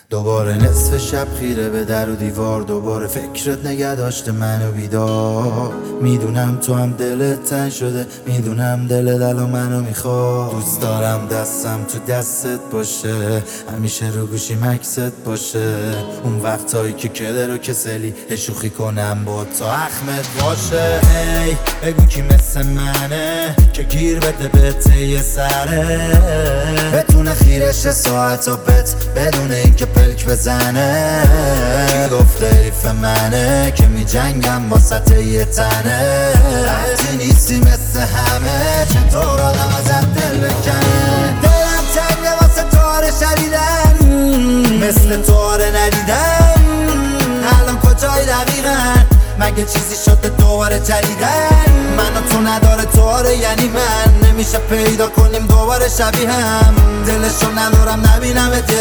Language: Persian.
دوباره نصف شب خیره به در و دیوار، دوباره فکرت نگه داشته منو بیدار. میدونم تو هم دلت تنگ شده، میدونم دلت الان منو میخواد. دوست دارم دستم تو دستت باشه، همیشه رو گوشی مکست باشه. اون وقتایی که کدر و کسلی شوخی کنم با تا اخمت باشه. هی بگو کی مثل منه که گیر بده به ته سره، بتونه خیرش ساعت و بت بدون اینکه پلک بزنه. کی گفته حیف منه که می جنگم واسط یه تنه. وقتی نیستی مثل همه چطور آدم ازت دل بکنه. دلم تنگه واسه تاره شدیدن، مثل تاره ندیدن. الان کجای دقیقا؟ مگه چیزی شده دوباره جدیدن؟ من و تو نداره تواره یعنی من، نمیشه پیدا کنیم دوباره شبیه هم. دلشو ندارم نبینم